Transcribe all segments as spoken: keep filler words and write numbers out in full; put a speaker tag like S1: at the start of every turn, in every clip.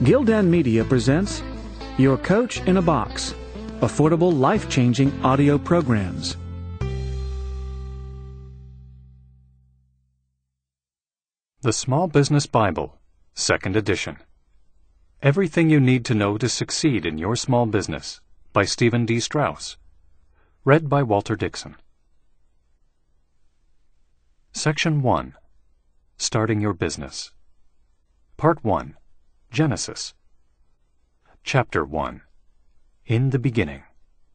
S1: Gildan Media presents Your Coach in a Box, affordable, life-changing audio programs.
S2: The Small Business Bible, Second Edition. Everything You Need to Know to Succeed in Your Small Business, by Stephen D. Strauss. Read by Walter Dixon. Section one. Starting Your Business. Part one. Genesis. Chapter one. In the Beginning.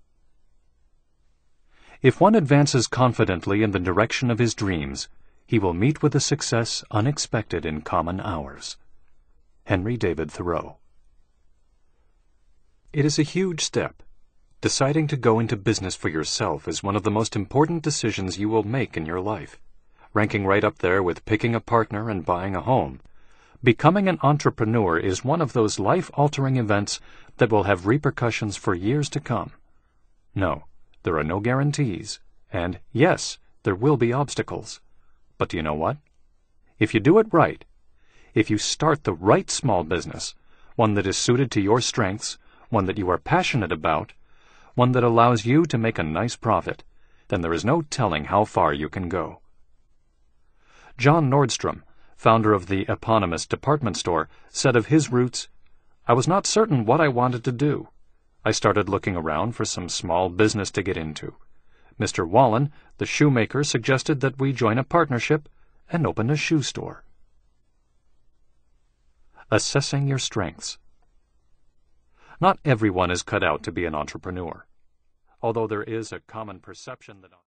S2: If one advances confidently in the direction of his dreams, he will meet with a success unexpected in common hours. Henry David Thoreau. It is a huge step. Deciding to go into business for yourself is one of the most important decisions you will make in your life, ranking right up there with picking a partner and buying a home. Becoming an entrepreneur is one of those life-altering events that will have repercussions for years to come. No, there are no guarantees, and yes, there will be obstacles. But do you know what? If you do it right, if you start the right small business, one that is suited to your strengths, one that you are passionate about, one that allows you to make a nice profit, then there is no telling how far you can go. John Nordstrom, founder of the eponymous department store, said of his roots, "I was not certain what I wanted to do. I started looking around for some small business to get into. Mister Wallen, the shoemaker, suggested that we join a partnership and open a shoe store." Assessing your strengths. Not everyone is cut out to be an entrepreneur, although there is a common perception that